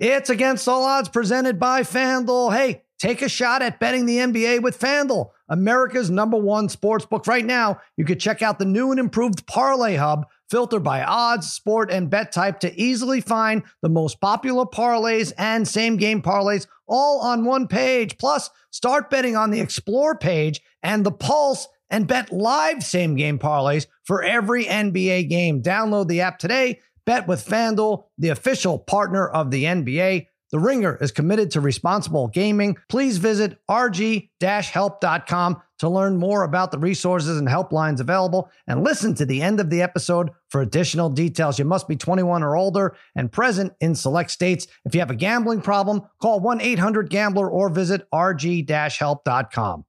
It's Against All Odds presented by FanDuel. Hey, take a shot at betting the NBA with FanDuel, America's #1 sportsbook. Right now, you can check out the new and improved Parlay Hub, filtered by odds, sport, and bet type to easily find the most popular parlays and same-game parlays all on one page. Plus, start betting on the Explore page and the Pulse and bet live same-game parlays for every NBA game. Download the app today. Bet with FanDuel, the official partner of the NBA. The Ringer is committed to responsible gaming. Please visit rg-help.com to learn more about the resources and helplines available, and listen to the end of the episode for additional details. You must be 21 or older and present in select states. If you have a gambling problem, call 1-800-GAMBLER or visit rg-help.com.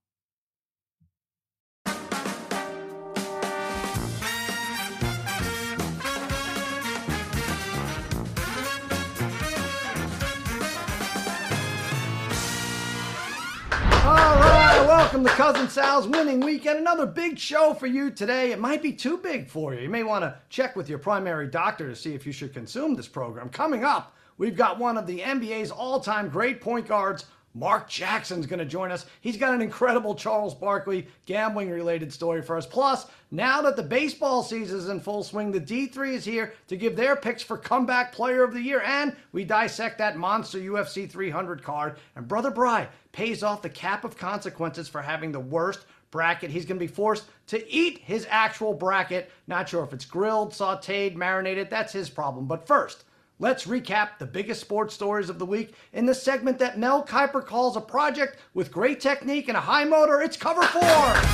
Welcome to Cousin Sal's Winning Weekend. Another big show for you today. It might be too big for you. You may want to check with your primary doctor to see if you should consume this program. Coming up, we've got one of the NBA's all-time great point guards, Mark Jackson's going to join us. He's got an incredible Charles Barkley gambling-related story for us. Plus, now that the baseball season is in full swing, the D3 is here to give their picks for Comeback Player of the Year. And we dissect that monster UFC 300 card. And Brother Bry pays off the cap of consequences for having the worst bracket. He's going to be forced to eat his actual bracket. Not sure if it's grilled, sauteed, marinated. That's his problem. But first, let's recap the biggest sports stories of the week in the segment that Mel Kiper calls a project with great technique and a high motor. It's Cover 4.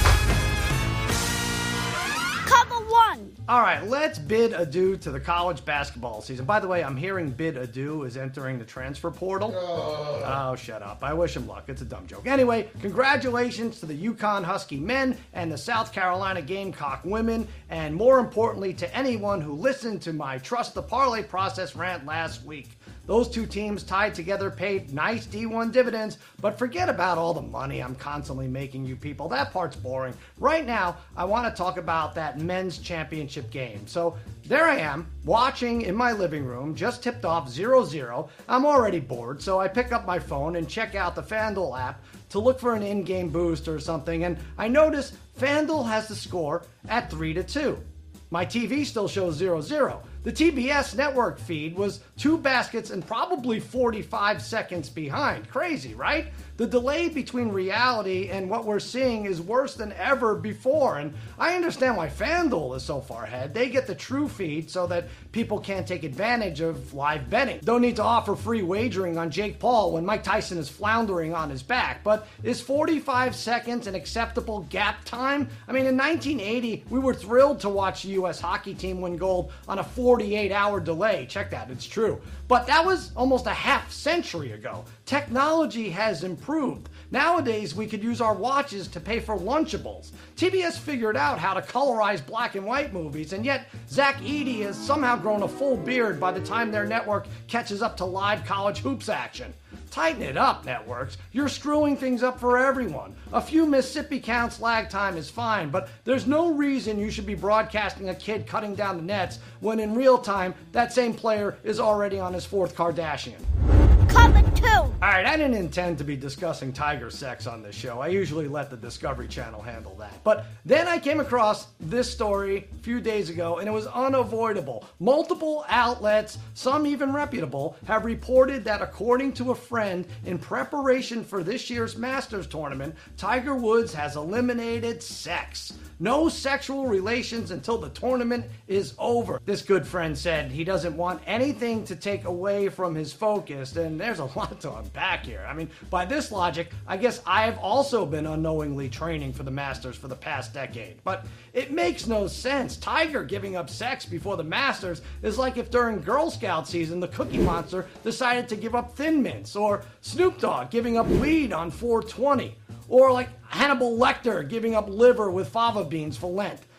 Cover 1. All right, let's bid adieu to the college basketball season. By the way, I'm hearing bid adieu is entering the transfer portal. Oh, shut up. I wish him luck. It's a dumb joke. Anyway, congratulations to the UConn Husky men and the South Carolina Gamecock women, and more importantly, to anyone who listened to my Trust the Parlay Process rant last week. Those two teams tied together paid nice D1 dividends, but forget about all the money I'm constantly making you people. That part's boring. Right now, I want to talk about that men's championship game. So there I am, watching in my living room, just tipped off 0-0. I'm already bored, so I pick up my phone and check out the FanDuel app to look for an in-game boost or something, and I notice FanDuel has the score at 3-2. My TV still shows 0-0. The TBS network feed was 2 baskets and probably 45 seconds behind. Crazy, right? The delay between reality and what we're seeing is worse than ever before. And I understand why FanDuel is so far ahead. They get the true feed so that people can't take advantage of live betting. Don't need to offer free wagering on Jake Paul when Mike Tyson is floundering on his back. But is 45 seconds an acceptable gap time? I mean, in 1980, we were thrilled to watch the U.S. hockey team win gold on a 48-hour delay. Check that, it's true. But that was almost a half century ago. Technology has improved. Nowadays, we could use our watches to pay for Lunchables. TBS figured out how to colorize black and white movies, and yet Zach Edey has somehow grown a full beard by the time their network catches up to live college hoops action. Tighten it up, networks. You're screwing things up for everyone. A few Mississippi counts lag time is fine, but there's no reason you should be broadcasting a kid cutting down the nets when in real time, that same player is already on his 4th Kardashian. Cover 2. All right, I didn't intend to be discussing tiger sex on this show. I usually let the Discovery Channel handle that. But then I came across this story a few days ago, and it was unavoidable. Multiple outlets, some even reputable, have reported that according to a friend, in preparation for this year's Masters tournament, Tiger Woods has eliminated sex. No sexual relations until the tournament is over. This good friend said he doesn't want anything to take away from his focus, and there's a lot to unpack here. I mean, by this logic, I guess I've also been unknowingly training for the Masters for the past decade. But it makes no sense. Tiger giving up sex before the Masters is like if during Girl Scout season, the Cookie Monster decided to give up Thin Mints, or Snoop Dogg giving up weed on 420. Or like Hannibal Lecter giving up liver with fava beans for Lent.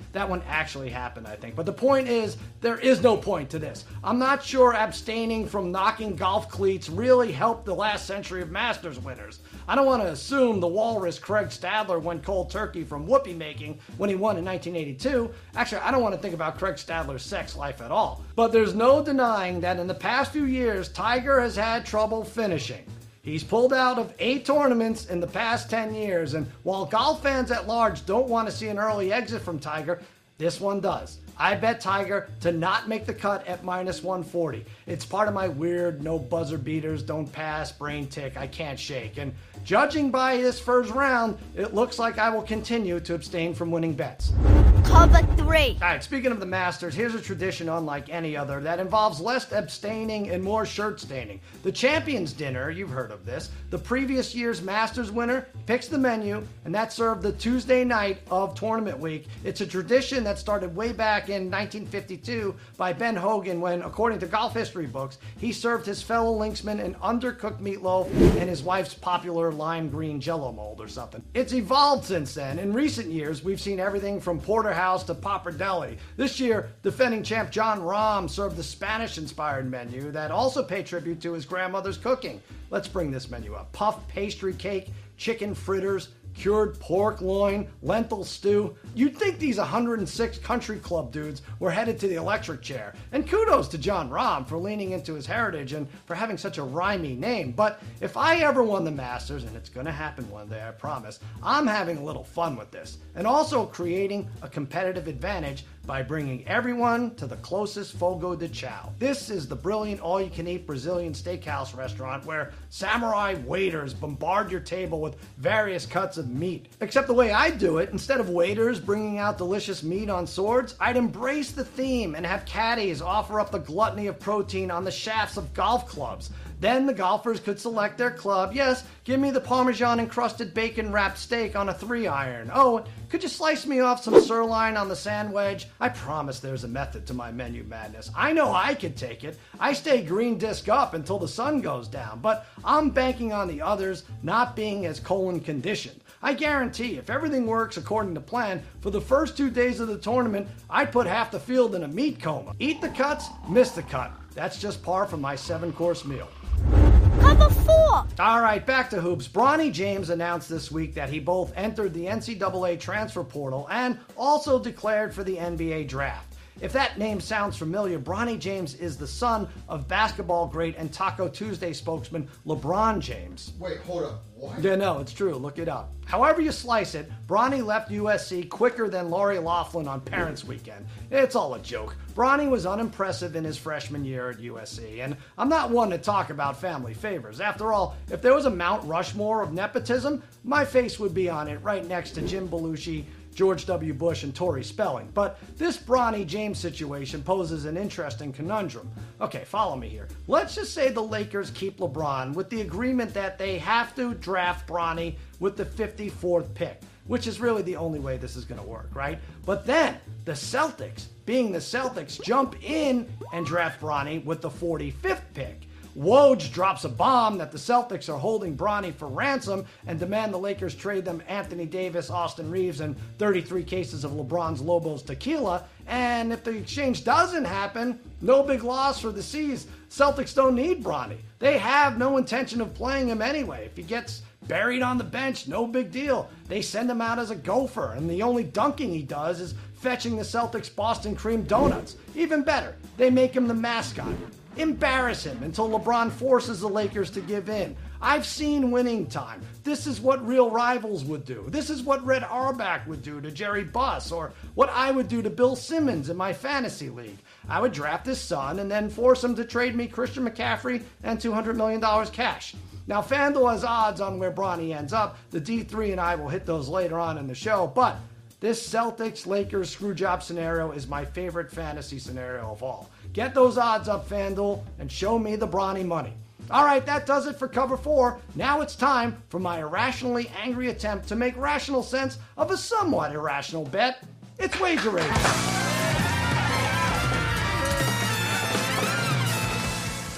That one actually happened, I think. But the point is, there is no point to this. I'm not sure abstaining from knocking golf cleats really helped the last century of Masters winners. I don't want to assume the walrus Craig Stadler went cold turkey from whoopee making when he won in 1982. Actually, I don't want to think about Craig Stadler's sex life at all. But there's no denying that in the past few years, Tiger has had trouble finishing. He's pulled out of 8 tournaments in the past 10 years, and while golf fans at large don't want to see an early exit from Tiger, this one does. I bet Tiger to not make the cut at minus 140. It's part of my weird no buzzer beaters, don't pass, brain tick, I can't shake. And judging by this first round, it looks like I will continue to abstain from winning bets. Cover 3. All right, speaking of the Masters, here's a tradition unlike any other that involves less abstaining and more shirt staining. The Champions Dinner, you've heard of this. The previous year's Masters winner picks the menu, and that's served the Tuesday night of tournament week. It's a tradition that started way back in 1952 by Ben Hogan when, according to golf history books, he served his fellow linksman an undercooked meatloaf and his wife's popular lime green Jell-O mold or something. It's evolved since then. In recent years, we've seen everything from porterhouse to pappardelle. This year, defending champ Jon Rahm served the Spanish-inspired menu that also paid tribute to his grandmother's cooking. Let's bring this menu up. Puff pastry cake, chicken fritters, cured pork loin, lentil stew. You'd think these 106 country club dudes were headed to the electric chair. And kudos to Jon Rahm for leaning into his heritage and for having such a rhymey name. But if I ever won the Masters, and it's going to happen one day, I promise, I'm having a little fun with this. And also creating a competitive advantage by bringing everyone to the closest Fogo de Chao. This is the brilliant all-you-can-eat Brazilian steakhouse restaurant where samurai waiters bombard your table with various cuts of meat. Except the way I do it, instead of waiters bringing out delicious meat on swords, I'd embrace the theme and have caddies offer up the gluttony of protein on the shafts of golf clubs. Then the golfers could select their club. Yes, give me the Parmesan-encrusted bacon-wrapped steak on a 3-iron. Oh, could you slice me off some sirloin on the sand wedge? I promise there's a method to my menu madness. I know I could take it. I stay green disc up until the sun goes down, but I'm banking on the others not being as colon-conditioned. I guarantee if everything works according to plan, for the first 2 days of the tournament, I'd put half the field in a meat coma. Eat the cuts, miss the cut. That's just par for my 7-course meal. Cover 4. All right, back to hoops. Bronny James announced this week that he both entered the NCAA transfer portal and also declared for the NBA draft. If that name sounds familiar, Bronny James is the son of basketball great and Taco Tuesday spokesman LeBron James. Wait, hold up. What? Yeah, no, it's true. Look it up. However you slice it, Bronny left USC quicker than Lori Loughlin on Parents' Weekend. It's all a joke. Bronny was unimpressive in his freshman year at USC, and I'm not one to talk about family favors. After all, if there was a Mount Rushmore of nepotism, my face would be on it right next to Jim Belushi, George W. Bush, and Tori Spelling. But this Bronny James situation poses an interesting conundrum. Okay, follow me here. Let's just say the Lakers keep LeBron with the agreement that they have to draft Bronny with the 54th pick, which is really the only way this is going to work, right? But then the Celtics, being the Celtics, jump in and draft Bronny with the 45th pick. Woj drops a bomb that the Celtics are holding Bronny for ransom and demand the Lakers trade them Anthony Davis, Austin Reeves, and 33 cases of LeBron's Lobos tequila. And if the exchange doesn't happen, no big loss for the C's. Celtics don't need Bronny. They have no intention of playing him anyway. If he gets buried on the bench, no big deal. They send him out as a gopher, and the only dunking he does is fetching the Celtics Boston cream donuts. Even better, they make him the mascot. Embarrass him until LeBron forces the Lakers to give in. I've seen winning time. This is what real rivals would do. This is what Red Auerbach would do to Jerry Buss, or what I would do to Bill Simmons in my fantasy league. I would draft his son and then force him to trade me Christian McCaffrey and $200 million cash. Now, FanDuel has odds on where Bronny ends up. The D3 and I will hit those later on in the show, but this Celtics-Lakers screwjob scenario is my favorite fantasy scenario of all. Get those odds up, FanDuel, and show me the Bronny money. All right, that does it for Cover 4. Now it's time for my irrationally angry attempt to make rational sense of a somewhat irrational bet. It's Wagerade.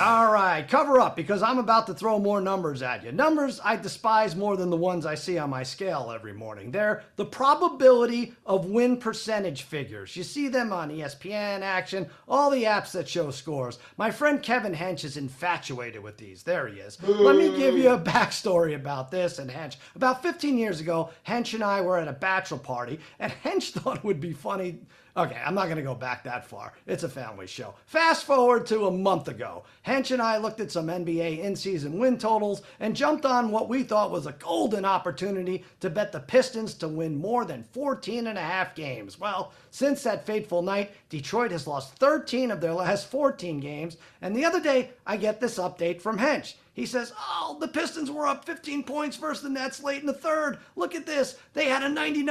All right, cover up because I'm about to throw more numbers at you. Numbers I despise more than the ones I see on my scale every morning. They're the probability of win percentage figures. You see them on ESPN, Action, all the apps that show scores. My friend Kevin Hench is infatuated with these. There he is. Let me give you a backstory about this and Hench. About 15 years ago, Hench and I were at a bachelor party, and Hench thought it would be funny. Okay, I'm not going to go back that far. It's a family show. Fast forward to a month ago. Hench and I looked at some NBA in-season win totals and jumped on what we thought was a golden opportunity to bet the Pistons to win more than 14 and a half games. Well, since that fateful night, Detroit has lost 13 of their last 14 games, and the other day I get this update from Hench. He says, oh, the Pistons were up 15 points versus the Nets late in the third. Look at this. They had a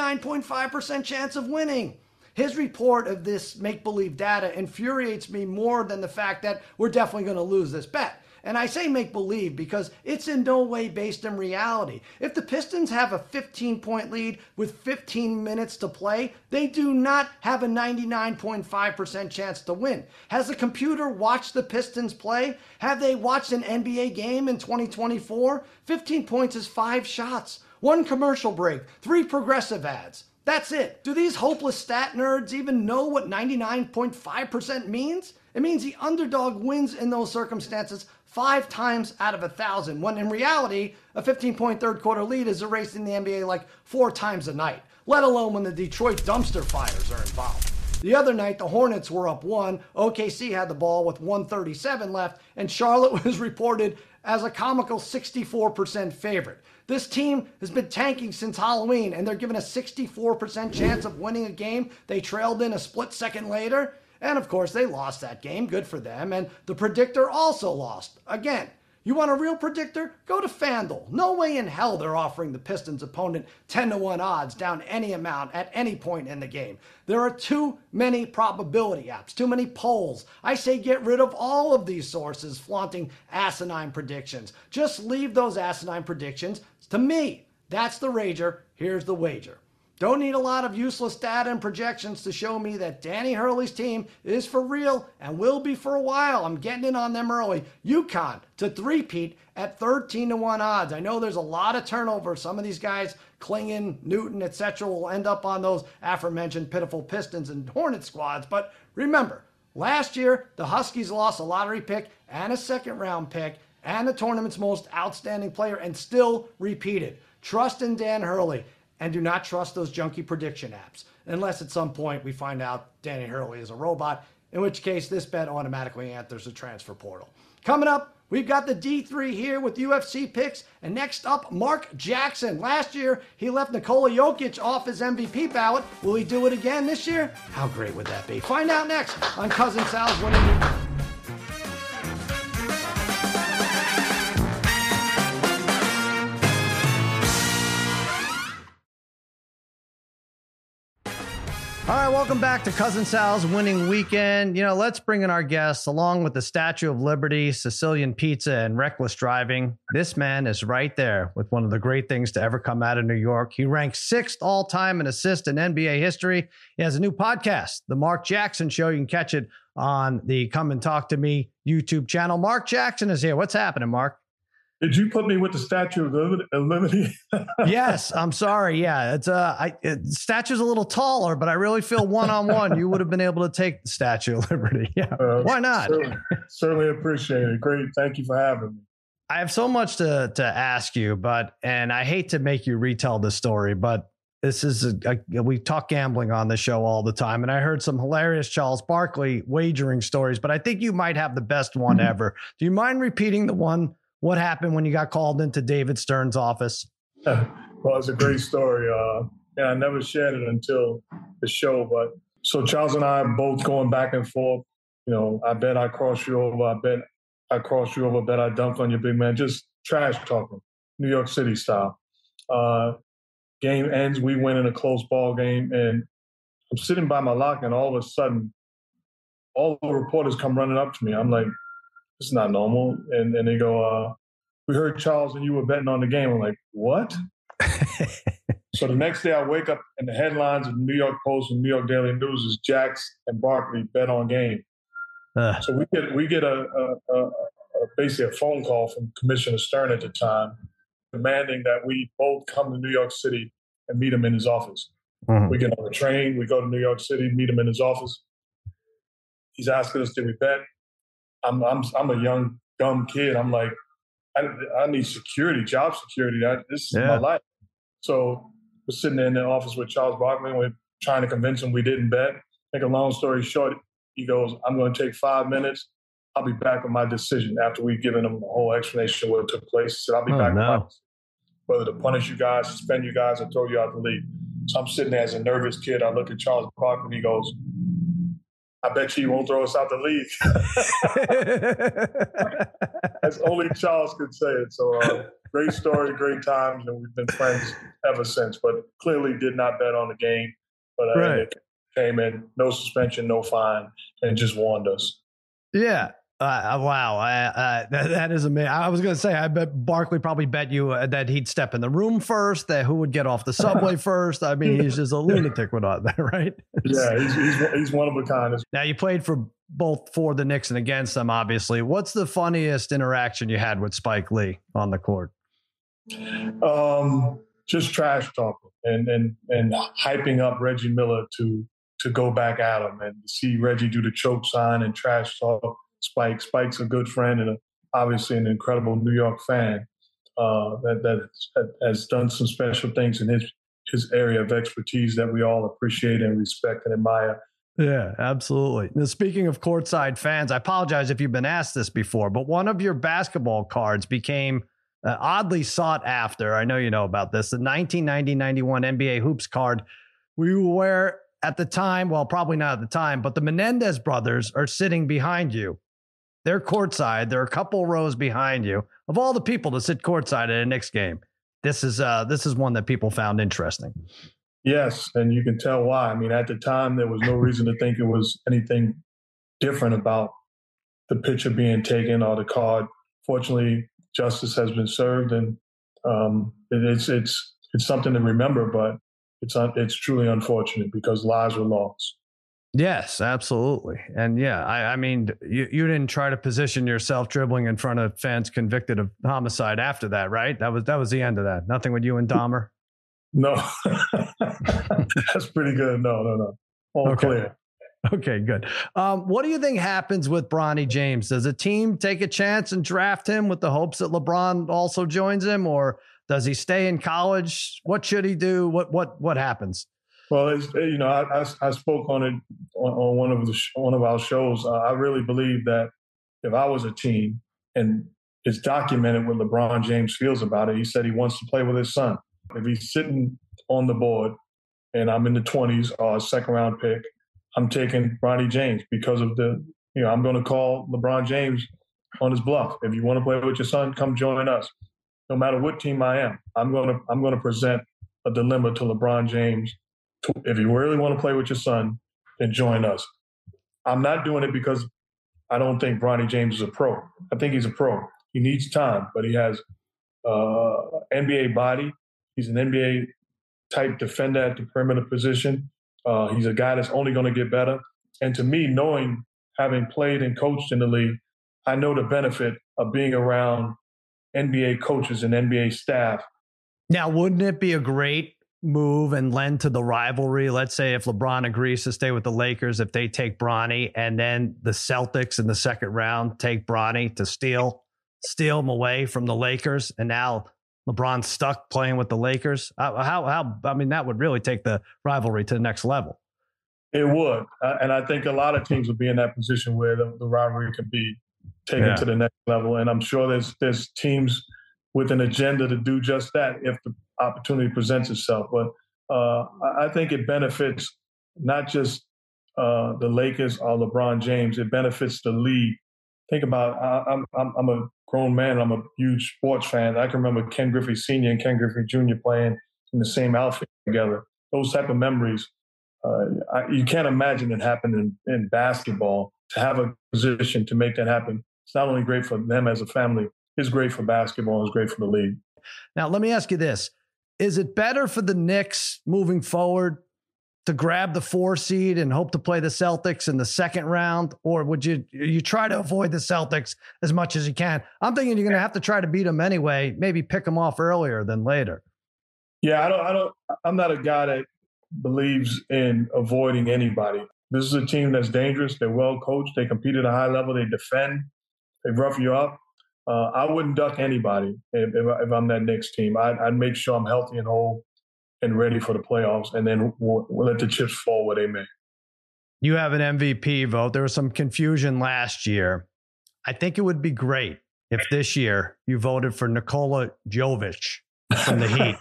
99.5% chance of winning. His report of this make-believe data infuriates me more than the fact that we're definitely going to lose this bet. And I say make-believe because it's in no way based in reality. If the Pistons have a 15-point lead with 15 minutes to play, they do not have a 99.5% chance to win. Has the computer watched the Pistons play? Have they watched an NBA game in 2024? 15 points is 5 shots, 1 commercial break, 3 progressive ads. That's it. Do these hopeless stat nerds even know what 99.5% means? It means the underdog wins in those circumstances 5 times out of 1,000, when in reality, a 15-point third quarter lead is erased in the NBA like 4 times a night, let alone when the Detroit dumpster fires are involved. The other night, the Hornets were up 1, OKC had the ball with 1:37 left, and Charlotte was reported as a comical 64% favorite. This team has been tanking since Halloween, and they're given a 64% chance of winning a game they trailed in a split second later. And of course, they lost that game. Good for them. And the predictor also lost. Again, you want a real predictor? Go to FanDuel. No way in hell they're offering the Pistons opponent 10-1 odds down any amount at any point in the game. There are too many probability apps, too many polls. I say get rid of all of these sources flaunting asinine predictions. Just leave those asinine predictions to me. That's the Rager. Here's the wager. Don't need a lot of useless data and projections to show me that Danny Hurley's team is for real and will be for a while. I'm getting in on them early. UConn to three-peat at 13-1 odds. I know there's a lot of turnover. Some of these guys, Klingon, Newton, etc., will end up on those aforementioned pitiful Pistons and Hornet squads. But remember, last year, the Huskies lost a lottery pick and a second-round pick and the tournament's most outstanding player and still repeated. Trust in Dan Hurley. And do not trust those junky prediction apps, unless at some point we find out Danny Hurley is a robot, in which case this bet automatically enters the transfer portal. Coming up, we've got the D3 here with UFC picks, and next up, Mark Jackson. Last year, he left Nikola Jokic off his MVP ballot. Will he do it again this year? How great would that be? Find out next on Cousin Sal's Winning. All right, welcome back to Cousin Sal's Winning Weekend. You know, let's bring in our guests along with the Statue of Liberty, Sicilian pizza, and reckless driving. This man is right there with one of the great things to ever come out of New York. He ranks 6th all-time in assists in NBA history. He has a new podcast, The Mark Jackson Show. You can catch it on the Come and Talk to Me YouTube channel. Mark Jackson is here. What's happening, Mark? Did you put me with the Statue of Liberty? Yes, I'm sorry. Yeah, statue's a little taller, but I really feel one-on-one. You would have been able to take the Statue of Liberty. Yeah, why not? Certainly appreciate it. Great. Thank you for having me. I have so much to ask you, and I hate to make you retell the story, but this is we talk gambling on the show all the time, and I heard some hilarious Charles Barkley wagering stories, but I think you might have the best one ever. Do you mind repeating the one? What happened when you got called into David Stern's office? Well, it's a great story. And I never shared it until the show. But so Charles and I are both going back and forth. You know, I bet I crossed you over. I bet I crossed you over. Bet I dunked on your big man. Just trash talking, New York City style. Game ends. We win in a close ball game. And I'm sitting by my locker, and all of a sudden, all the reporters come running up to me. I'm like, it's not normal. And they go, we heard Charles and you were betting on the game. I'm like, what? So the next day I wake up and the headlines of the New York Post and New York Daily News is Jax and Barkley bet on game. So we get a basically a phone call from Commissioner Stern at the time, demanding that we both come to New York City and meet him in his office. Mm-hmm. We get on the train, we go to New York City, meet him in his office. He's asking us, did we bet? I'm a young, dumb kid. I'm like, I need security, job security. This is my life. So we're sitting there in the office with Charles Barkley. We're trying to convince him we didn't bet. Make a long story short, he goes, I'm going to take 5 minutes. I'll be back with my decision after we've given him a whole explanation of what took place. He said, I'll be back with my decision. Whether to punish you guys, suspend you guys, or throw you out the league. So I'm sitting there as a nervous kid. I look at Charles Barkley and he goes, I bet you won't throw us out the league. As only Charles could say it. So great story, great times, and we've been friends ever since. But clearly did not bet on the game. But it came in, no suspension, no fine, and just warned us. Yeah. Wow. That is amazing. I was going to say, I bet Barkley probably bet you that he'd step in the room first, that who would get off the subway first. I mean, he's just a lunatic with all that, right? Yeah, he's one of a kind. Now, you played for both for the Knicks and against them, obviously. What's the funniest interaction you had with Spike Lee on the court? Just trash talking and hyping up Reggie Miller to go back at him and see Reggie do the choke sign and trash talk. Spike's a good friend and obviously an incredible New York fan that has done some special things in his area of expertise that we all appreciate and respect and admire. Yeah, absolutely. Now, speaking of courtside fans, I apologize if you've been asked this before, but one of your basketball cards became oddly sought after. I know you know about this. The 1990-91 NBA Hoops card we wear at the time, well, probably not at the time, but the Menendez brothers are sitting behind you. They're courtside. They're a couple rows behind you. Of all the people to sit courtside at a Knicks game, this is one that people found interesting. Yes, and you can tell why. I mean, at the time, there was no reason to think it was anything different about the picture being taken or the card. Fortunately, justice has been served, and it's something to remember, but it's truly unfortunate because lives were lost. Yes, absolutely. And yeah, I mean, you didn't try to position yourself dribbling in front of fans convicted of homicide after that, right? That was the end of that. Nothing with you and Dahmer? No. That's pretty good. No. All clear. Okay, good. What do you think happens with Bronny James? Does a team take a chance and draft him with the hopes that LeBron also joins him, or does he stay in college? What should he do? What happens? Well, I spoke on it on one of our shows. I really believe that if I was a team, and it's documented what LeBron James feels about it, he said he wants to play with his son. If he's sitting on the board and I'm in the 20s or a second round pick, I'm taking Bronny James because of I'm going to call LeBron James on his bluff. If you want to play with your son, come join us. No matter what team I am, I'm going to present a dilemma to LeBron James. If you really want to play with your son, then join us. I'm not doing it because I don't think Bronny James is a pro. I think he's a pro. He needs time, but he has NBA body. He's an NBA type defender at the perimeter position. He's a guy that's only going to get better. And to me, having played and coached in the league, I know the benefit of being around NBA coaches and NBA staff. Now, wouldn't it be a great move and lend to the rivalry? Let's say if LeBron agrees to stay with the Lakers, if they take Bronny, and then the Celtics in the second round take Bronny to steal him away from the Lakers, and now LeBron's stuck playing with the Lakers. I mean, that would really take the rivalry to the next level. It would. And I think a lot of teams would be in that position where the rivalry could be taken to the next level. And I'm sure there's teams with an agenda to do just that if the opportunity presents itself. But I think it benefits not just the Lakers or LeBron James. It benefits the league. Think about, I'm a grown man. I'm a huge sports fan. I can remember Ken Griffey Sr. and Ken Griffey Jr. playing in the same outfit together. Those type of memories, you can't imagine it happening in basketball. To have a position to make that happen, it's not only great for them as a family, it's great for basketball, it's great for the league. Now, let me ask you this. Is it better for the Knicks moving forward to grab the 4 seed and hope to play the Celtics in the second round? Or would you try to avoid the Celtics as much as you can? I'm thinking you're going to have to try to beat them anyway, maybe pick them off earlier than later. Yeah, I'm not a guy that believes in avoiding anybody. This is a team that's dangerous. They're well coached. They compete at a high level. They defend. They rough you up. I wouldn't duck anybody if I'm that Knicks team. I'd make sure I'm healthy and whole and ready for the playoffs, and then we'll let the chips fall where they may. You have an MVP vote. There was some confusion last year. I think it would be great if this year you voted for Nikola Jovic from the Heat.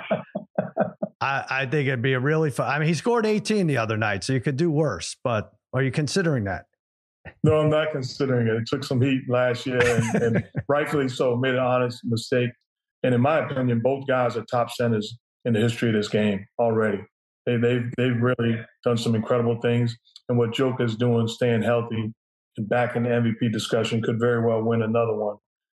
I think it'd be a really fun. I mean, he scored 18 the other night, so you could do worse. But are you considering that? No, I'm not considering it. It took some heat last year, and rightfully so, made an honest mistake. And in my opinion, both guys are top centers in the history of this game already. They've really done some incredible things. And what Joker is doing, staying healthy and back in the MVP discussion, could very well win another one,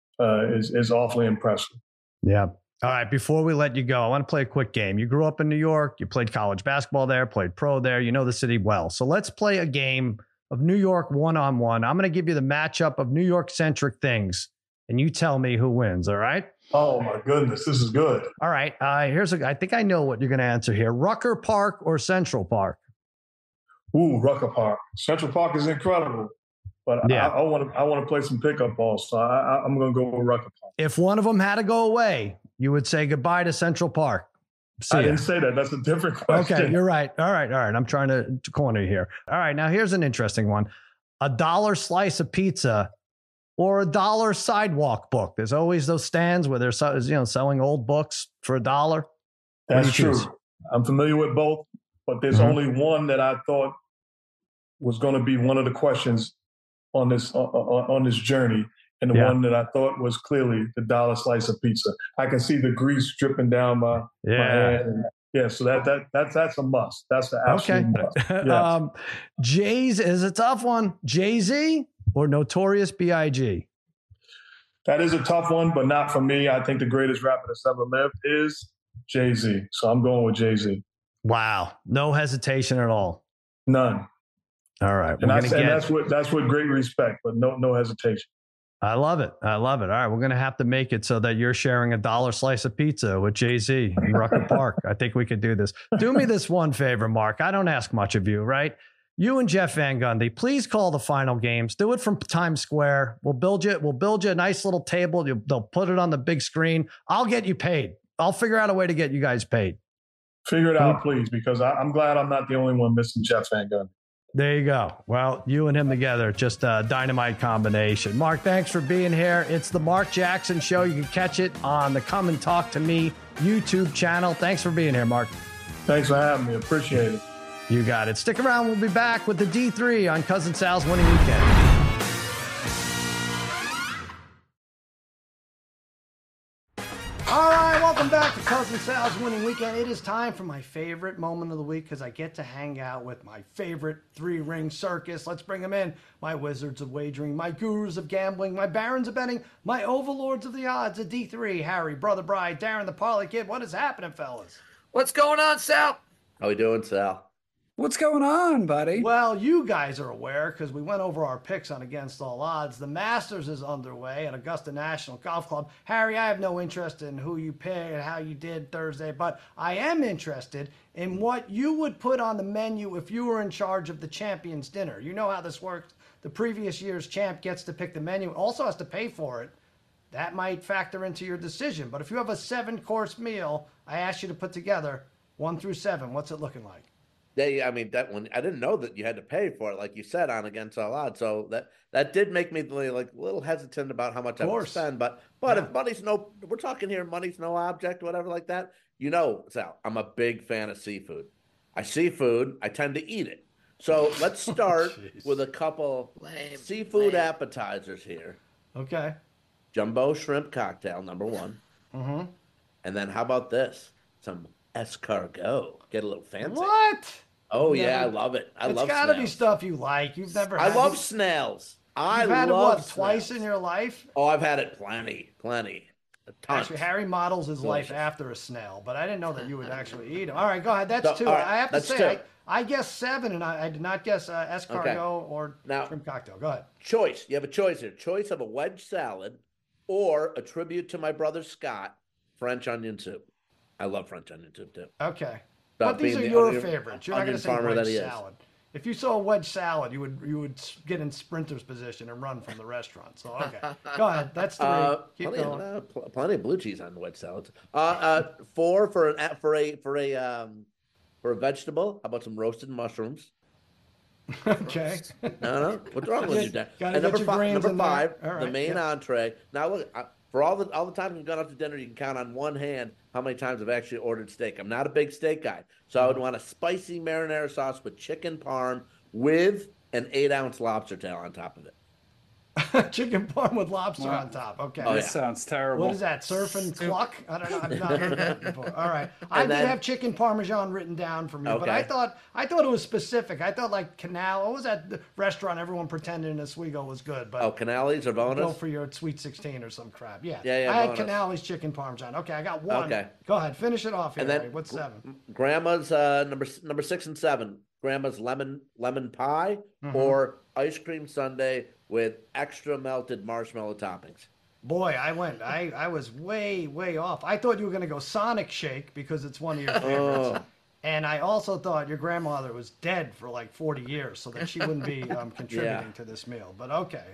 is awfully impressive. Yeah. All right, before we let you go, I want to play a quick game. You grew up in New York. You played college basketball there, played pro there. You know the city well. So let's play a game of New York one-on-one. I'm going to give you the matchup of New York-centric things, and you tell me who wins, all right? Oh, my goodness. This is good. All right. I think I know what you're going to answer here. Rucker Park or Central Park? Ooh, Rucker Park. Central Park is incredible. But yeah. I want to play some pickup balls, so I'm going to go with Rucker Park. If one of them had to go away, you would say goodbye to Central Park. I didn't say that. That's a different question. Okay, you're right. All right. I'm trying to corner you here. All right, now here's an interesting one. $1 slice of pizza or $1 sidewalk book. There's always those stands where they're selling old books for $1. That's true. I'm familiar with both, but there's only one that I thought was going to be one of the questions on this journey, and the one that I thought was clearly the $1 slice of pizza. I can see the grease dripping down my hand. And, so that's a must. That's the absolute must. Yes. Jay's is a tough one. Jay-Z or Notorious B.I.G.? That is a tough one, but not for me. I think the greatest rapper that's ever lived is Jay-Z. So I'm going with Jay-Z. Wow. No hesitation at all. None. All right. And that's with great respect, but no hesitation. I love it. All right. We're going to have to make it so that you're sharing $1 slice of pizza with Jay-Z in Rucker Park. I think we could do this. Do me this one favor, Mark. I don't ask much of you, right? You and Jeff Van Gundy, please call the final games. Do it from Times Square. We'll build you a nice little table. They'll put it on the big screen. I'll get you paid. I'll figure out a way to get you guys paid. Figure it out, please, because I'm glad I'm not the only one missing Jeff Van Gundy. There you go. Well, you and him together, just a dynamite combination. Mark, thanks for being here. It's the Mark Jackson Show. You can catch it on the Come and Talk to Me YouTube channel. Thanks for being here, Mark. Thanks for having me. Appreciate it. You got it. Stick around. We'll be back with the D3 on Cousin Sal's Winning Weekend. All right, welcome back to Cousin Sal's Winning Weekend. It is time for my favorite moment of the week because I get to hang out with my favorite three-ring circus. Let's bring them in. My wizards of wagering, my gurus of gambling, my barons of betting, my overlords of the odds, a D3, Harry, Brother Bride, Darren the Parlay Kid. What is happening, fellas? What's going on, Sal? How we doing, Sal? What's going on, buddy? Well, you guys are aware because we went over our picks on Against All Odds. The Masters is underway at Augusta National Golf Club. Harry, I have no interest in who you picked and how you did Thursday, but I am interested in what you would put on the menu if you were in charge of the Champions Dinner. You know how this works. The previous year's champ gets to pick the menu, also has to pay for it. That might factor into your decision. But if you have a 7-course meal, I ask you to put together 1 through 7. What's it looking like? That one, I didn't know that you had to pay for it, like you said, on Against All Odds. So that did make me like a little hesitant about how much I would spend. But if we're talking here, money's no object, whatever like that. You know, Sal, I'm a big fan of seafood. I see food, I tend to eat it. So let's start with a couple seafood appetizers here. Okay. Jumbo shrimp cocktail, number 1. Mm-hmm. And then how about this? Some escargot. Get a little fancy. What? Oh, yeah, I love it. I love snails. It's got to be stuff you like. You've never had I love snails. You've had it, what, twice in your life? Oh, I've had it plenty. Actually, Harry models his life after a snail, but I didn't know that you would actually eat them. All right, go ahead. That's 2. I have to say, I guessed 7, and I did not guess escargot or now, shrimp cocktail. Go ahead. Choice. You have a choice here. Choice of a wedge salad or a tribute to my brother Scott, French onion soup. I love French onion soup too. Okay. But these are your favorites. You're not going to say wedge salad. If you saw a wedge salad, you would get in sprinter's position and run from the restaurant. So okay, go ahead. That's 3. Keep going. Plenty of blue cheese on the wedge salads. 4 for a vegetable. How about some roasted mushrooms? Okay. No. What's wrong with you, Dad? And number 5, right, the main entree. Now look, for all the time you've gone out to dinner, you can count on one hand how many times I've actually ordered steak. I'm not a big steak guy, so I would want a spicy marinara sauce with chicken parm with an 8-ounce lobster tail on top of it. Chicken parm with lobster on top. Okay. This sounds terrible. What is that? Surf and cluck? I don't know. I've not heard that before. All right. I did have chicken parmesan written down for me, but I thought it was specific. I thought like Canal. What was that restaurant everyone pretended in Oswego was good? But Canales or Bonus? Go for your Sweet 16 or some crap. Yeah. Yeah. I had Canales chicken parmesan. Okay, I got 1. Okay. Go ahead. Finish it off here. And then, what's 7? Grandma's number 6 and 7. Grandma's lemon pie or ice cream sundae with extra melted marshmallow toppings. Boy, I was way off. I thought you were going to go Sonic Shake because it's one of your favorites. And I also thought your grandmother was dead for like 40 years so that she wouldn't be contributing to this meal. But okay.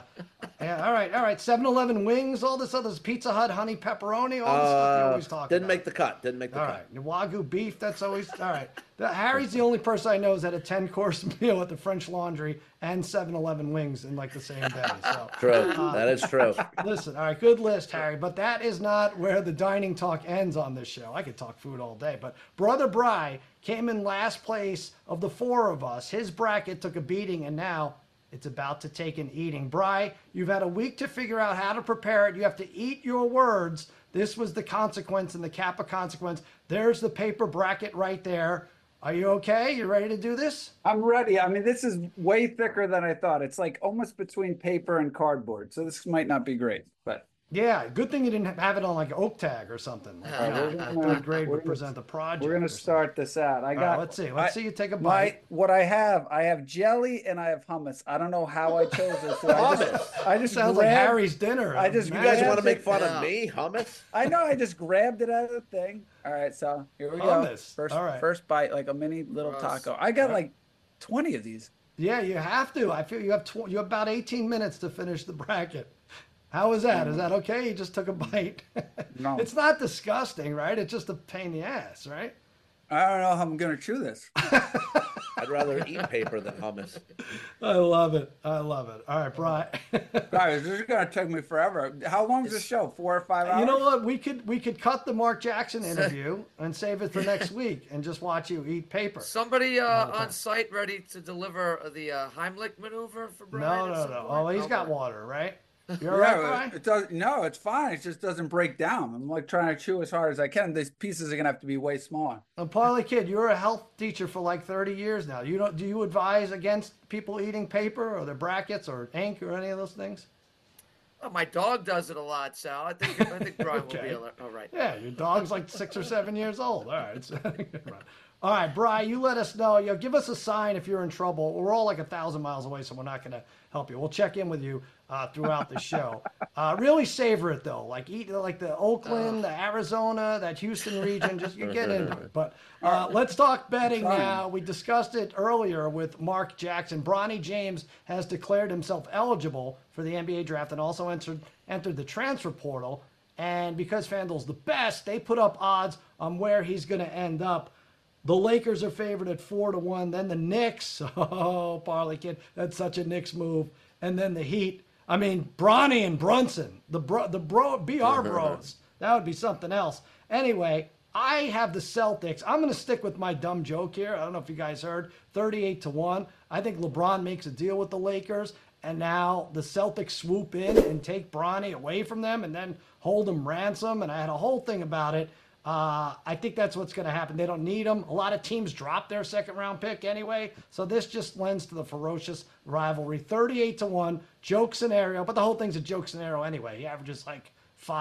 Yeah, all right. 7-Eleven wings, all this other Pizza Hut, honey pepperoni, all this stuff you always talk about. Didn't make the cut. All right. Wagyu beef, that's always, all right. Harry's the only person I know who's had a 10-course meal at the French Laundry and 7-Eleven wings in like the same day. So true. That is true. Listen, all right, good list, Harry. But that is not where the dining talk ends on this show. I could talk food all day. But Brother Bry came in last place of the 4 of us. His bracket took a beating, and now it's about to take an eating. Bry, you've had a week to figure out how to prepare it. You have to eat your words. This was the consequence and the cap of consequence. There's the paper bracket right there. Are you okay? You ready to do this? I'm ready. I mean, this is way thicker than I thought. It's like almost between paper and cardboard. So this might not be great, but. Yeah, good thing you didn't have it on like oak tag or something. Like, third grade would present the project. We're going to start this out. Let's see you take a bite. What I have jelly and I have hummus. I don't know how I chose this. Hummus? I just sounds like Harry's dinner. You guys want to make fun of me? Hummus? I know. I just grabbed it out of the thing. All right, so here we go. First bite, like a mini little taco. I got like 20 of these. Yeah, you have to. I feel you have about 18 minutes to finish the bracket. How is that? Is that okay? You just took a bite. No. It's not disgusting, right? It's just a pain in the ass, right? I don't know how I'm going to chew this. I'd rather eat paper than hummus. I love it. All right, Brian. Guys, this is going to take me forever. How long is this show? 4 or 5 hours? You know what? We could cut the Mark Jackson interview and save it for next week and just watch you eat paper. Somebody on site ready to deliver the Heimlich maneuver for Brian? No. Oh, he's got water, right? You're right, No, it's fine. It just doesn't break down. I'm like trying to chew as hard as I can. These pieces are gonna have to be way smaller. Parlay Kid, you're a health teacher for like 30 years now. Do you advise against people eating paper or their brackets or ink or any of those things? Oh, my dog does it a lot, Sal. I think Brian will be all right. Yeah, your dog's like 6 or 7 years old. All right. All right, Bri, you let us know. Give us a sign if you're in trouble. We're all like 1,000 miles away, so we're not going to help you. We'll check in with you throughout the show. Really savor it, though. Like eat like the Oakland, the Arizona, that Houston region. Just you get into it. But let's talk betting now. We discussed it earlier with Mark Jackson. Bronny James has declared himself eligible for the NBA draft and also entered the transfer portal. And because FanDuel's the best, they put up odds on where he's going to end up. The Lakers are favored at 4-1. Then the Knicks. Oh, Parlay Kid, that's such a Knicks move. And then the Heat. I mean, Bronny and Brunson, the BR Bros. That would be something else. Anyway, I have the Celtics. I'm going to stick with my dumb joke here. I don't know if you guys heard. 38-1. I think LeBron makes a deal with the Lakers. And now the Celtics swoop in and take Bronny away from them and then hold him ransom. And I had a whole thing about it. I think that's what's going to happen. They don't need him. A lot of teams drop their second-round pick anyway, so this just lends to the ferocious rivalry. 38-1, joke scenario, but the whole thing's a joke scenario anyway. He averages like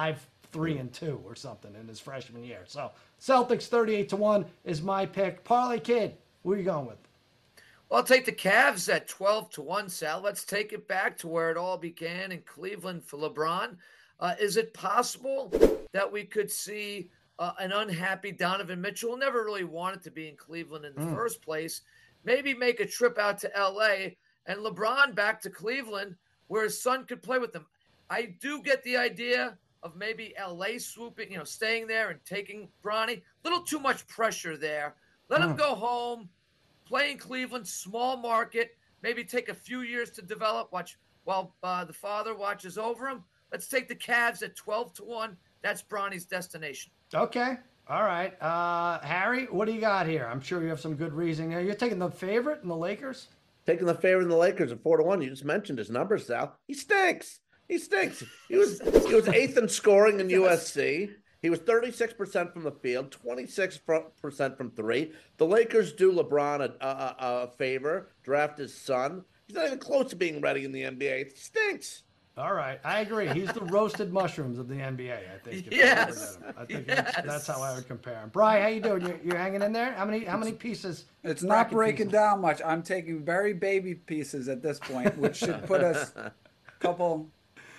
5-3-2 or something in his freshman year. So Celtics 38-1 is my pick. Parlay Kid, Who are you going with? Well, I'll take the Cavs at 12-1, Sal. Let's take it back to where it all began in Cleveland for LeBron. Is it possible that we could see an unhappy Donovan Mitchell, who never really wanted to be in Cleveland in the first place, maybe make a trip out to L.A. and LeBron back to Cleveland where his son could play with him? I do get the idea of maybe L.A. swooping, staying there and taking Bronny. A little too much pressure there. Let him go home, play in Cleveland, small market, maybe take a few years to develop, while the father watches over him. Let's take the Cavs at 12-1. That's Bronny's destination. Okay. All right. Harry, what do you got here? I'm sure you have some good reasoning. You're taking the favorite in the Lakers? Taking the favorite in the Lakers at 4-1. You just mentioned his numbers, Sal. He stinks. He was 8th in scoring in USC. He was 36% from the field, 26% from three. The Lakers do LeBron a favor, draft his son. He's not even close to being ready in the NBA. He stinks. All right, I agree. He's the roasted mushrooms of the NBA, I think. Yes. I think that's how I would compare him. Brian, how you doing? You're hanging in there? How many pieces? It's not breaking down much. I'm taking very baby pieces at this point, which should put us a couple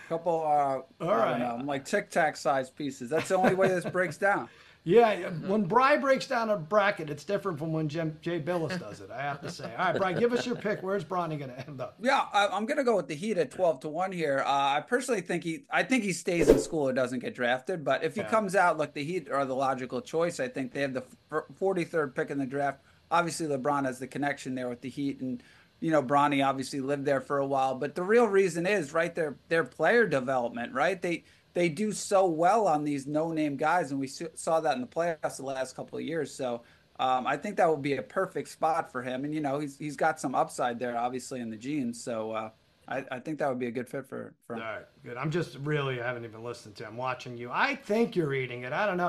I don't know, like Tic Tac sized pieces. That's the only way this breaks down. Yeah, when Brian breaks down a bracket, it's different from when Jay Billis does it, I have to say. All right, Brian, give us your pick. Where's Bronny going to end up? Yeah, I'm going to go with the Heat at 12-1 here. I personally think he stays in school and doesn't get drafted. But if he comes out, look, the Heat are the logical choice. I think they have the 43rd pick in the draft. Obviously, LeBron has the connection there with the Heat, and Bronny obviously lived there for a while. But the real reason is right their player development, right? They do so well on these no-name guys, and we saw that in the playoffs the last couple of years. So I think that would be a perfect spot for him. And, he's got some upside there, obviously, in the genes. So I think that would be a good fit for him. All right, good. I haven't even listened to him. I'm watching you. I think you're eating it. I don't know.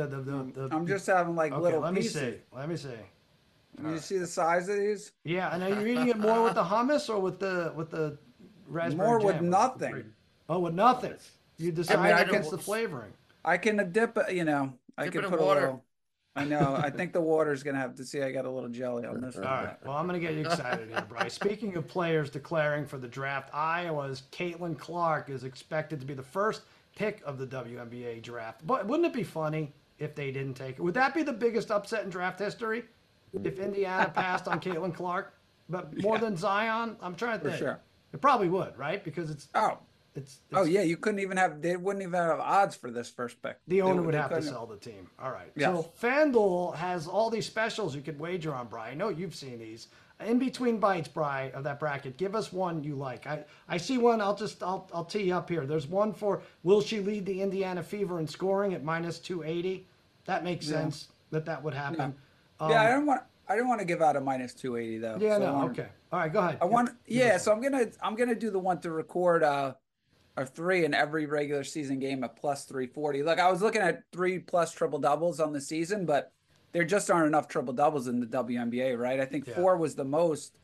I'm just having little pieces. Let me see. You see the size of these? Yeah, and are you eating it more with the hummus or with the raspberry More jam? with nothing. Oh, with nothing. You decide against the flavoring. I can dip it, I can put a little. I know. I think the water's going to have to see. I got a little jelly on this. All right. Well, I'm going to get you excited here, Bryce. Speaking of players declaring for the draft, Iowa's Caitlin Clark is expected to be the first pick of the WNBA draft. But wouldn't it be funny if they didn't take it? Would that be the biggest upset in draft history if Indiana passed on Caitlin Clark? But more than Zion? I'm trying to think. For sure. It probably would, right? Because it's... yeah, you couldn't even have. They wouldn't even have odds for this first pick. The owner would have to sell the team. All right. Yes. So FanDuel has all these specials you could wager on, Brian. I know you've seen these. In between bites, Brian, of that bracket, give us one you like. I see one. I'll tee you up here. There's one for will she lead the Indiana Fever in scoring at -280? That makes sense that would happen. Yeah, I didn't want to give out a -280 though. Yeah, so okay. All right, go ahead. So I'm gonna do the one to record a 3 in every regular season game at +340. Look, I was looking at 3+ triple doubles on the season, but there just aren't enough triple doubles in the WNBA, right? I think 4 was the most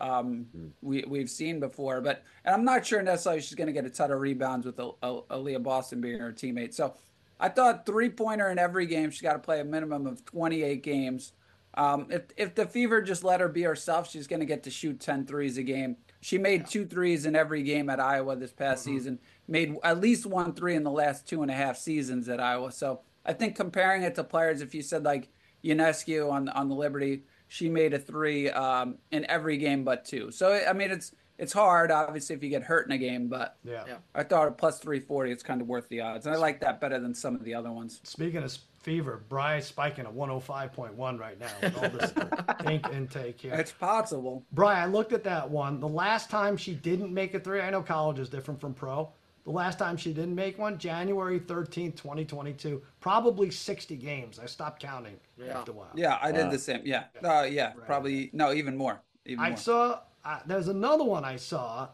we've seen before, and I'm not sure necessarily she's going to get a ton of rebounds with Aaliyah Boston being her teammate. So I thought 3-pointer in every game. She's got to play a minimum of 28 games. If the Fever just let her be herself, she's going to get to shoot 10 threes a game. She made 2 threes in every game at Iowa this past season, made at least 1 3 in the last 2.5 seasons at Iowa. So I think comparing it to players, if you said like Ionescu on the Liberty, she made a 3 in every game but 2. So, I mean, it's hard, obviously, if you get hurt in a game, but I thought at +340, it's kind of worth the odds. And I like that better than some of the other ones. Speaking of Fever, Bry's spiking at 105.1 right now with all this ink intake here. It's possible. Bry, I looked at that one. The last time she didn't make a 3, I know college is different from pro. The last time she didn't make one, January 13th, 2022. Probably 60 games. I stopped counting after a while. Yeah, I did the same. Yeah. Probably. No, even more. I saw, there's another one I saw,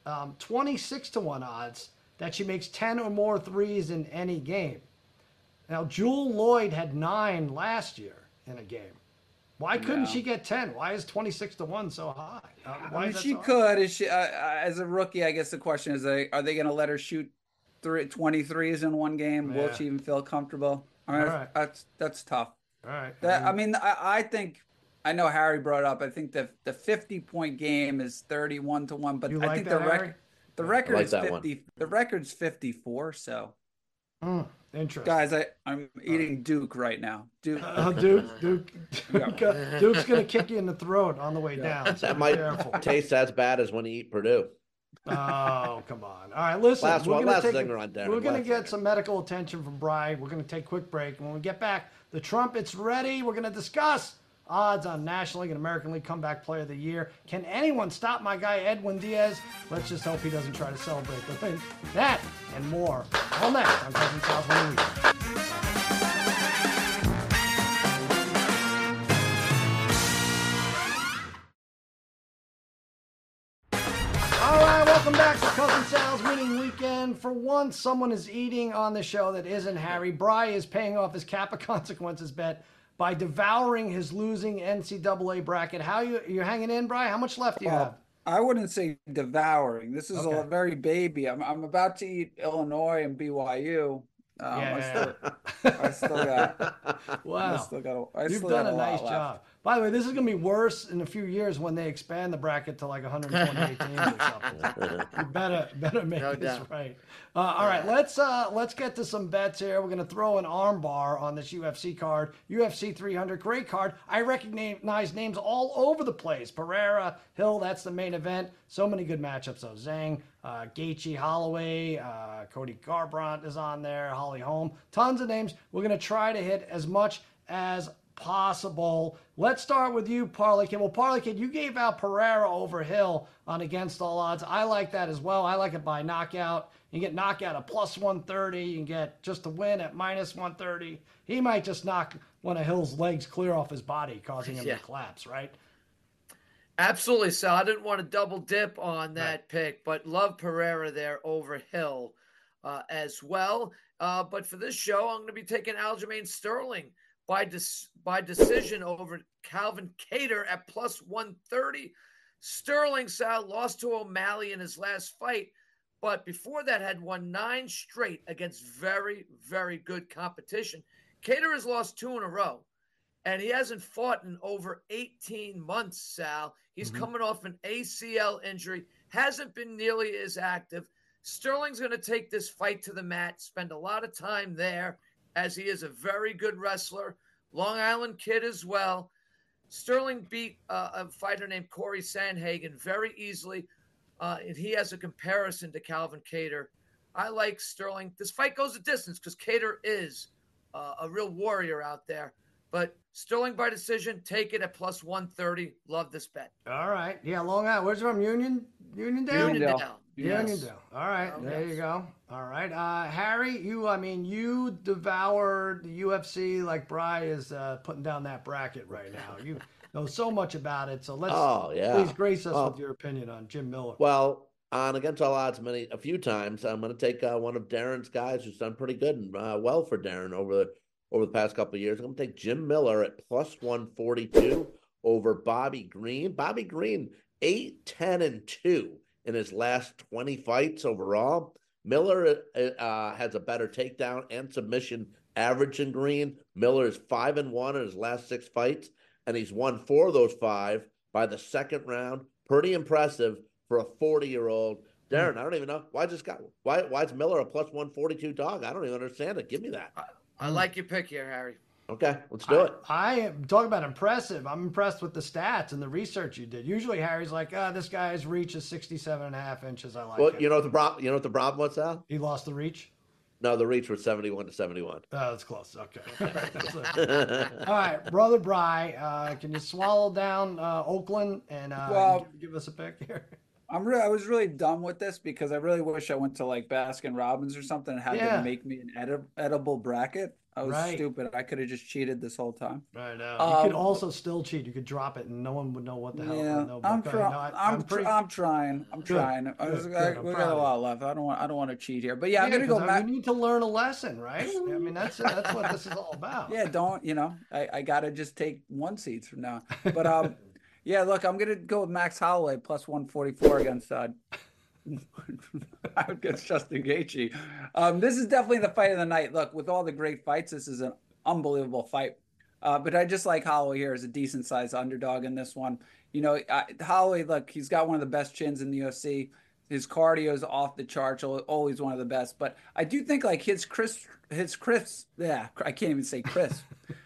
26-1 odds that she makes 10 or more threes in any game. Now, Jewel Lloyd had 9 last year in a game. Why couldn't she get 10? Why is 26-1 so high? I mean, she could. Is she, as a rookie, I guess the question is, are they going to let her shoot 23s in one game? Yeah. Will she even feel comfortable? I mean, that's tough. All right. I mean, I think I know Harry brought up. I think the 50-point game is 31-1, but I think the record is 50. One. The record's 54. So, interesting. Guys, I'm eating Duke right now. Duke. Duke's gonna kick you in the throat on the way down. So that might taste as bad as when you eat Purdue. Oh, come on. All right, listen. We're going to get some medical attention from Bry. We're going to take a quick break. And when we get back, the trumpet's ready. We're going to discuss odds on National League and American League Comeback Player of the Year. Can anyone stop my guy, Edwin Diaz? Let's just hope he doesn't try to celebrate the thing. That and more. All next on Cousin Sal's Winning Weekend. Welcome back to Cousin Sal's Winning Weekend. For once, someone is eating on the show that isn't Harry. Bry is paying off his cap of consequences bet by devouring his losing NCAA bracket. How you're hanging in, Bry? How much left do you have? I wouldn't say devouring. This is a very baby. I'm about to eat Illinois and BYU. I still got. Wow, you've done a nice job. By the way, this is going to be worse in a few years when they expand the bracket to like 128 teams or something. You better make this right. All right, let's get to some bets here. We're going to throw an armbar on this UFC card, UFC 300. Great card. I recognize names all over the place. Pereira, Hill, that's the main event. So many good matchups. So Zhang, Gaethje, Holloway, Cody Garbrandt is on there. Holly Holm. Tons of names. We're going to try to hit as much as possible. Let's start with you, Parlay Kid. Well, Parlay Kid, you gave out Pereira over Hill on Against All Odds. I like that as well. I like it by knockout. You can get knockout at plus 130. You can get just to win at minus 130. He might just knock one of Hill's legs clear off his body, causing him to collapse, right? Absolutely, Sal. I didn't want to double dip on that pick, but love Pereira there over Hill as well. But for this show, I'm going to be taking Aljamain Sterling by decision over Calvin Kattar at plus 130. Sterling, Sal, lost to O'Malley in his last fight, but before that had won 9 straight against very, very good competition. Kattar has lost 2 in a row, and he hasn't fought in over 18 months, Sal. He's coming off an ACL injury, hasn't been nearly as active. Sterling's going to take this fight to the mat, spend a lot of time there, as he is a very good wrestler. Long Island kid as well. Sterling beat a fighter named Corey Sandhagen very easily. And he has a comparison to Calvin Kattar. I like Sterling. This fight goes a distance because Kattar is a real warrior out there. But Sterling by decision, take it at plus 130. Love this bet. All right. Yeah, Long Island. Where's it from? Uniondale? Uniondale. Yes. Uniondale. All right. There you go. All right. Harry, you devoured the UFC like Bry is putting down that bracket right now. You know so much about it. So let's please grace us with your opinion on Jim Miller. Well, on Against All Odds a few times, I'm going to take one of Darren's guys who's done pretty good and well for Darren over the past couple of years. I'm going to take Jim Miller at plus 142 over Bobby Green. Bobby Green, 8-10-2 in his last 20 fights overall. Miller has a better takedown and submission average than Green. Miller is 5-1 in his last 6 fights, and he's won 4 of those 5 by the second round. Pretty impressive for a 40-year-old. Darren, I don't even know why is Miller a plus 142 dog? I don't even understand it. Give me that. I like your pick here, Harry. Okay, let's do it. I am talking about impressive. I'm impressed with the stats and the research you did. Usually Harry's like, this guy's reach is 67.5 inches. I like it. You know what the problem was, Al? He lost the reach? No, the reach was 71-71. Oh, that's close. Okay. All right, Brother Bry, can you swallow down Oakland and give us a pick here? I was really dumb with this because I really wish I went to like Baskin Robbins or something and had them make me an edible bracket. I was stupid. I could have just cheated this whole time. Right now, you could also still cheat. You could drop it, and no one would know what the hell. Yeah, I'm trying. We got a lot left. I don't want to cheat here, but I'm gonna go back. You need to learn a lesson, right? I mean, that's what this is all about. Yeah, I gotta just take 1 seeds from now. But yeah, look, I'm gonna go with Max Holloway plus 144 against Justin Gaethje. This is definitely the fight of the night. Look, with all the great fights, this is an unbelievable fight. But I just like Holloway here as a decent sized underdog in this one. Holloway, look, he's got one of the best chins in the UFC. His cardio is off the charts, always one of the best. But I do think like his crisp, yeah, I can't even say crisp.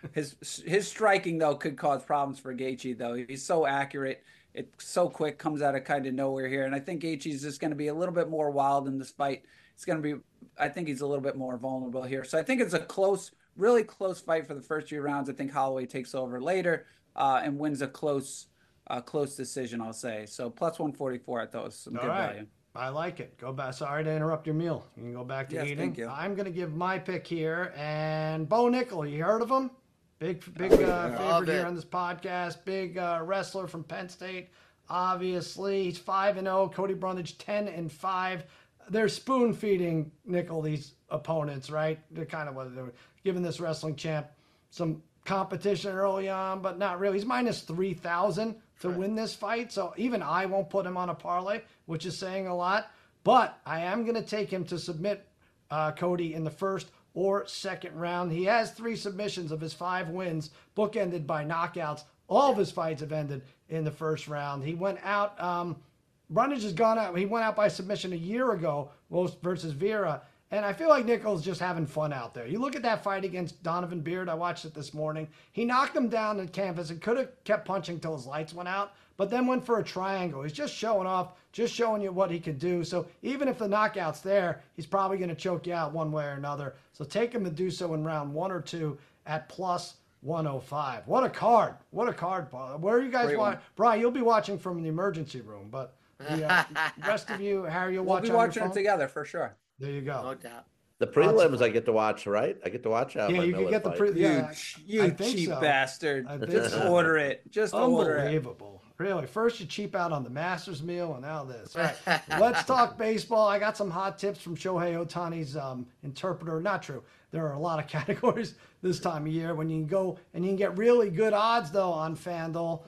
his striking though could cause problems for Gaethje though. He's so accurate, it's so quick, comes out of kind of nowhere here, and I think Gaethje's just going to be a little bit more wild in this fight. It's going to be, I think he's a little bit more vulnerable here. So I think it's a close, really close fight for the first 3 rounds. I think Holloway takes over later and wins a close decision, I'll say. So plus 144, I thought was some good value. I like it. Go back. Sorry to interrupt your meal. You can go back to eating. Thank you. I'm going to give my pick here. And Bo Nickel, you heard of him? Big favorite here on this podcast. Big wrestler from Penn State. Obviously, he's 5-0. Cody Brundage 10-5. They're spoon feeding Nickel these opponents, right? They're kind of what they're giving this wrestling champ some competition early on, but not really. He's minus 3,000 to win this fight, so even I won't put him on a parlay, which is saying a lot. But I am going to take him to submit Cody in the first or second round. He has 3 submissions of his 5 wins, bookended by knockouts. All of his fights have ended in the first round. He went out. Brundage has gone out. He went out by submission a year ago versus Vera. And I feel like Nickel's just having fun out there. You look at that fight against Donovan Beard. I watched it this morning. He knocked him down in canvas and could have kept punching till his lights went out, but then went for a triangle. He's just showing off, just showing you what he can do. So even if the knockout's there, he's probably going to choke you out one way or another. So take him to do so in round 1 or 2 at plus 105. What a card. What a card, Paul. Where are you guys watching? Brian, you'll be watching from the emergency room, but the rest of you, Harry, you'll watch on your phone? We'll be watching it together for sure. There you go. No doubt. The prelims I get to watch, right? I get to watch. Yeah, you can get the prelims. You cheap bastard. Just order it. Just order it. Unbelievable. Really. First you cheap out on the Masters meal, and now this. All right. Let's talk baseball. I got some hot tips from Shohei Ohtani's interpreter. Not true. There are a lot of categories this time of year when you can go and you can get really good odds, though, on FanDuel.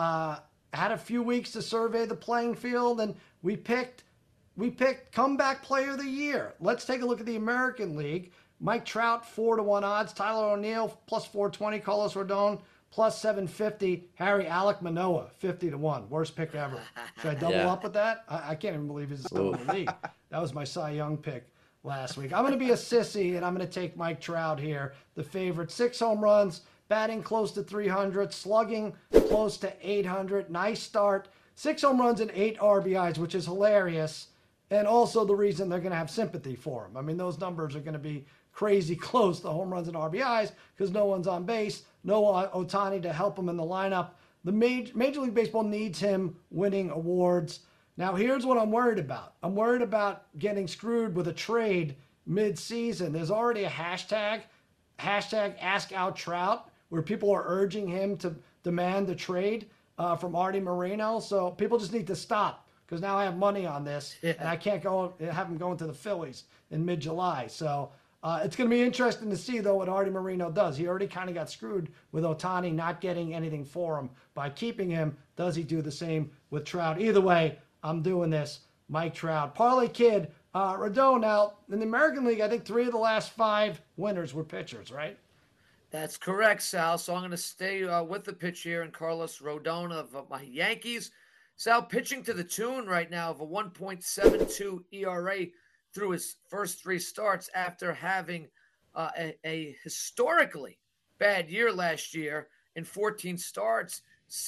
Had a few weeks to survey the playing field, and we picked comeback player of the year. Let's take a look at the American League. Mike Trout, 4-1 odds. Tyler O'Neill, plus 420. Carlos Rodon, plus 750. Harry Alec Manoah, 50-1. Worst pick ever. Should I double up with that? I can't even believe he's still in the league. That was my Cy Young pick last week. I'm going to be a sissy, and I'm going to take Mike Trout here, the favorite. 6 home runs, batting close to 300, slugging close to 800. Nice start. 6 home runs and 8 RBIs, which is hilarious. And also the reason they're going to have sympathy for him. I mean, those numbers are going to be crazy close to home runs and RBIs because no one's on base, no Ohtani to help him in the lineup. The Major League Baseball needs him winning awards. Now, here's what I'm worried about. I'm worried about getting screwed with a trade mid-season. There's already a hashtag #AskOutTrout, where people are urging him to demand the trade from Artie Moreno. So people just need to stop. Because now I have money on this, and I can't have him going to the Phillies in mid-July. So it's going to be interesting to see, though, what Artie Moreno does. He already kind of got screwed with Ohtani not getting anything for him by keeping him. Does he do the same with Trout? Either way, I'm doing this. Mike Trout. Parlay Kid, Rodon. Now, in the American League, I think 3 of the last 5 winners were pitchers, right? That's correct, Sal. So I'm going to stay with the pitch here in Carlos Rodon of my Yankees. Sal pitching to the tune right now of a 1.72 ERA through his first 3 starts after having a historically bad year last year in 14 starts,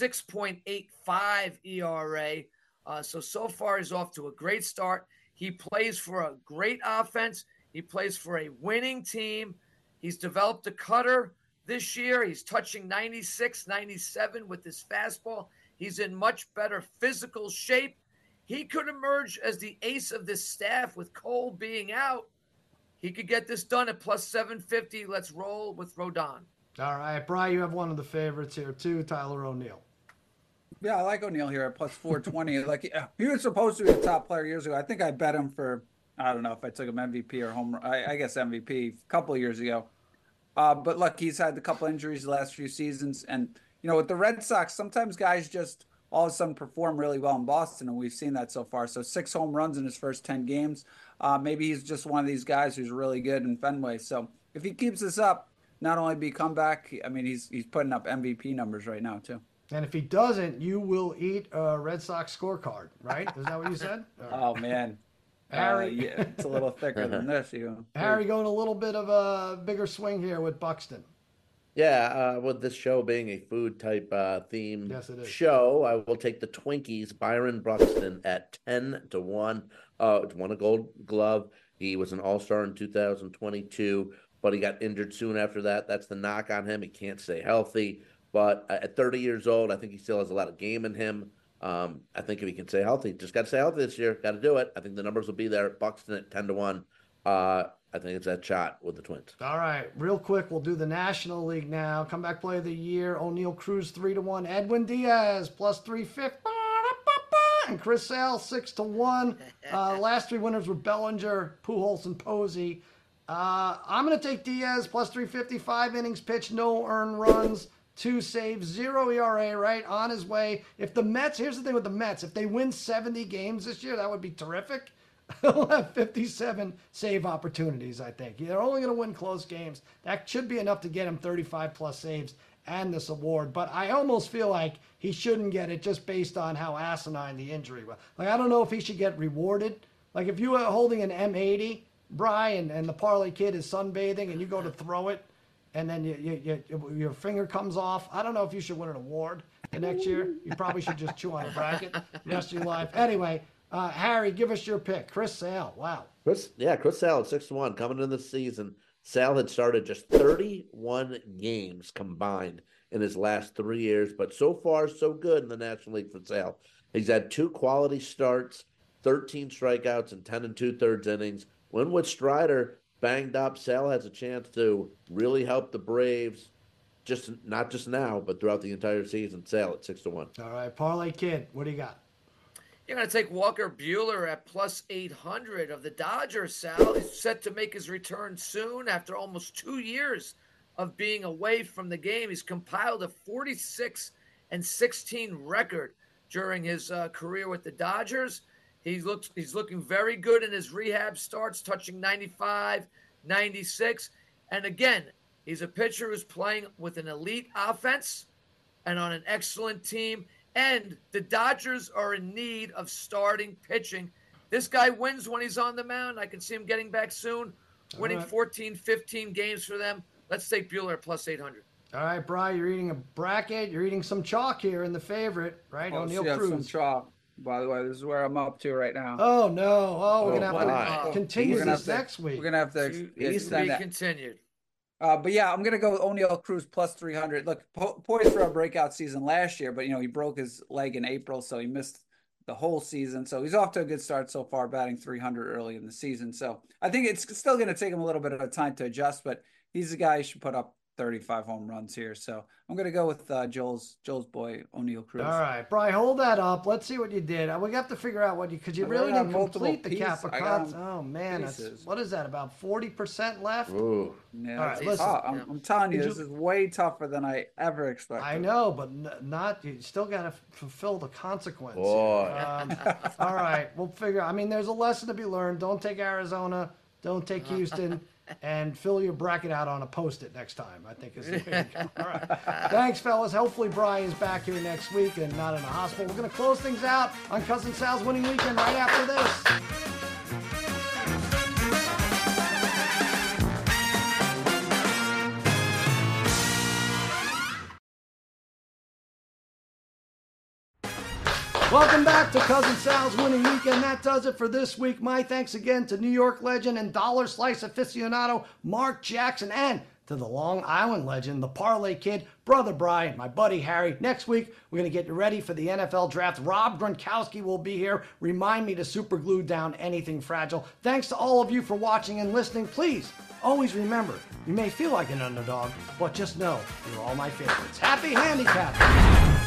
6.85 ERA. So far he's off to a great start. He plays for a great offense. He plays for a winning team. He's developed a cutter this year. He's touching 96, 97 with his fastball. He's in much better physical shape. He could emerge as the ace of this staff with Cole being out. He could get this done at plus 750. Let's roll with Rodon. All right, Brian, you have one of the favorites here too, Tyler O'Neill. Yeah, I like O'Neill here at plus 420. Like he was supposed to be a top player years ago. I think I bet him for, I don't know if I took him MVP or home. I guess MVP a couple of years ago. But look, he's had a couple injuries the last few seasons, and with the Red Sox, sometimes guys just all of a sudden perform really well in Boston, and we've seen that so far. So 6 home runs in his first 10 games. Maybe he's just one of these guys who's really good in Fenway. So if he keeps this up, not only be comeback, I mean, he's putting up MVP numbers right now too. And if he doesn't, you will eat a Red Sox scorecard, right? Is that what you said? Oh man, Harry, yeah, it's a little thicker than this. Harry going a little bit of a bigger swing here with Buxton. Yeah, with this show being a food type themed show, I will take the Twinkies, Byron Buxton at 10-1. Won a Gold Glove. He was an All-Star in 2022, but he got injured soon after that. That's the knock on him. He can't stay healthy. But at 30 years old, I think he still has a lot of game in him. I think if he can stay healthy, just got to stay healthy this year. Got to do it. I think the numbers will be there. Buxton at 10-1. I think it's that shot with the Twins. All right, real quick, we'll do the National League now. Comeback Player of the Year: O'Neal Cruz 3-1, Edwin Diaz plus 350, and Chris Sale 6-1. Last three winners were Bellinger, Pujols, and Posey. I'm going to take Diaz plus 350, 5 innings pitched, no earned runs. 2 saves, 0 ERA, right? On his way. If the Mets, here's the thing with the Mets, if they win 70 games this year, that would be terrific. He'll have 57 save opportunities, I think. They're only going to win close games. That should be enough to get him 35-plus saves and this award. But I almost feel like he shouldn't get it just based on how asinine the injury was. Like, I don't know if he should get rewarded. Like, if you are holding an M80, Brian, and the parlay kid is sunbathing, and you go to throw it, and then your finger comes off. I don't know if you should win an award the next year. You probably should just chew on a bracket the rest of your life. Anyway, Harry, give us your pick. Chris Sale. Wow. Chris Sale at 6-1 coming into the season. Sale had started just 31 games combined in his last 3 years, but so far so good in the National League for Sale. He's had 2 quality starts, 13 strikeouts, and 10 2/3 innings. When with Strider banged up, Sale has a chance to really help the Braves, not just now, but throughout the entire season. Sale at 6-1. All right, parlay kid, what do you got? You're going to take Walker Buehler at plus 800 of the Dodgers. Sal is set to make his return soon after almost 2 years of being away from the game. He's compiled a 46-16 record during his career with the Dodgers. He's looking very good in his rehab starts, touching 95, 96. And again, he's a pitcher who's playing with an elite offense and on an excellent team. And the Dodgers are in need of starting pitching. This guy wins when he's on the mound. I can see him getting back soon, winning 14, 15 games for them. Let's take Buehler at plus 800. All right, Brian, you're eating a bracket. You're eating some chalk here in the favorite, right? O'Neal Cruz. Some chalk. By the way, this is where I'm up to right now. Oh, no. Oh, we're going to have to continue this next week. We're going to have to extend that. Continued. But yeah, I'm going to go with O'Neal Cruz plus 300. Look, poised for a breakout season last year, but, he broke his leg in April, so he missed the whole season. So he's off to a good start so far, batting 300 early in the season. So I think it's still going to take him a little bit of time to adjust, but he's a guy who should put up 35 home runs here. So I'm going to go with Joel's boy, O'Neal Cruz. All right, Brian, hold that up. Let's see what you did. We have to figure out because you really didn't complete the Kappa cuts. Oh, man. What is that, about 40% left? Ooh. Yeah, all right, listen. I'm telling you, this is way tougher than I ever expected. I know, but you still got to fulfill the consequence. Boy. All right, we'll figure out. I mean, there's a lesson to be learned. Don't take Arizona. Don't take Houston. And fill your bracket out on a Post-it next time, I think is the way to go. All right. Thanks, fellas. Hopefully Brian's back here next week and not in a hospital. We're going to close things out on Cousin Sal's Winning Weekend right after this. Welcome back to Cousin Sal's Winning Weekend. That does it for this week. My thanks again to New York legend and dollar slice aficionado Mark Jackson, and to the Long Island legend, the Parlay Kid, Brother Brian, my buddy Harry. Next week, we're going to get you ready for the NFL Draft. Rob Gronkowski will be here. Remind me to super glue down anything fragile. Thanks to all of you for watching and listening. Please, always remember, you may feel like an underdog, but just know you're all my favorites. Happy handicapping!